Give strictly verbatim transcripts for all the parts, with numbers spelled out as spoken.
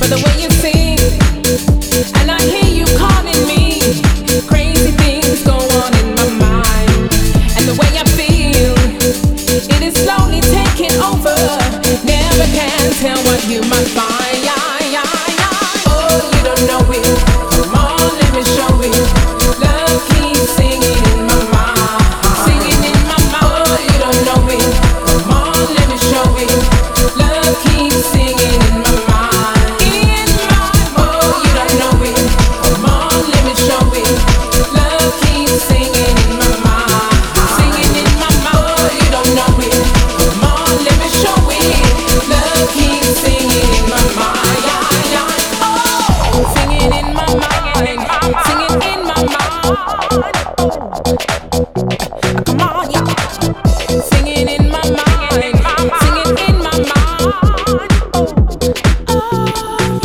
but the way you sing, and I hear you calling me. Crazy things go on in my mind, and the way I feel, it is slowly taking over. Never can tell what you might find. Oh, you don't know it. Come on, let me show it. Love keeps singing in my mind, singing in my mind. Oh, you don't know it. Come on, let me show it. Love keeps singing in my mind, in my mind. Oh, you don't know it. Come on, let me show it. Love keeps singing in my mind, singing in my mind. Oh, you don't know it. Come on, let me show it. Love keeps singing in my mind. Oh, singing in my mind, singing in my mind. Come on, y'all. Singing in my mind, singing in my mind. Oh, oh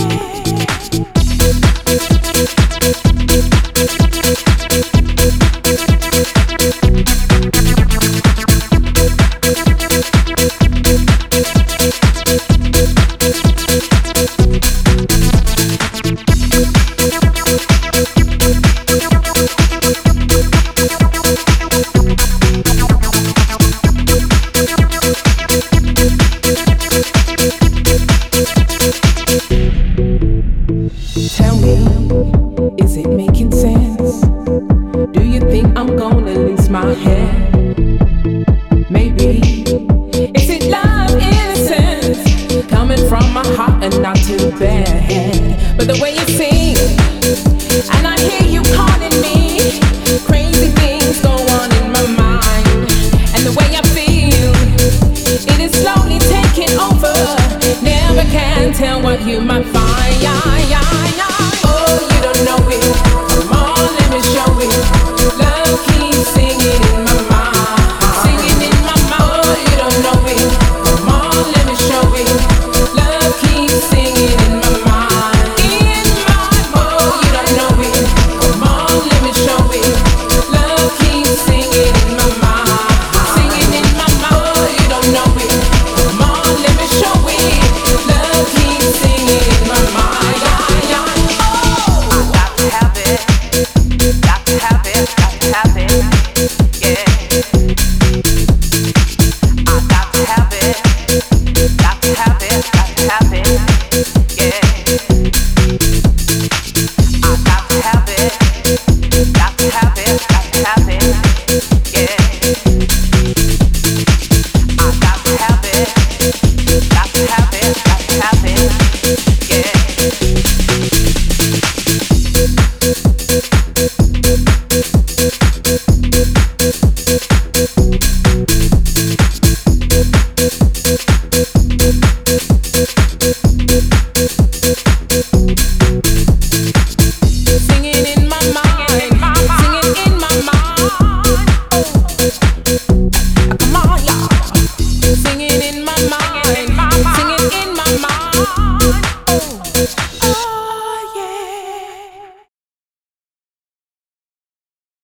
Tell me, is it making sense? Do you think I'm gonna lose my head? Maybe. Is it love, innocence, coming from my heart and not too bad? But the way you sing, and I hear you calling me. Crazy things go on in my mind, and the way I feel, it is slowly taking over. Never can tell what you might find. Yeah, yeah.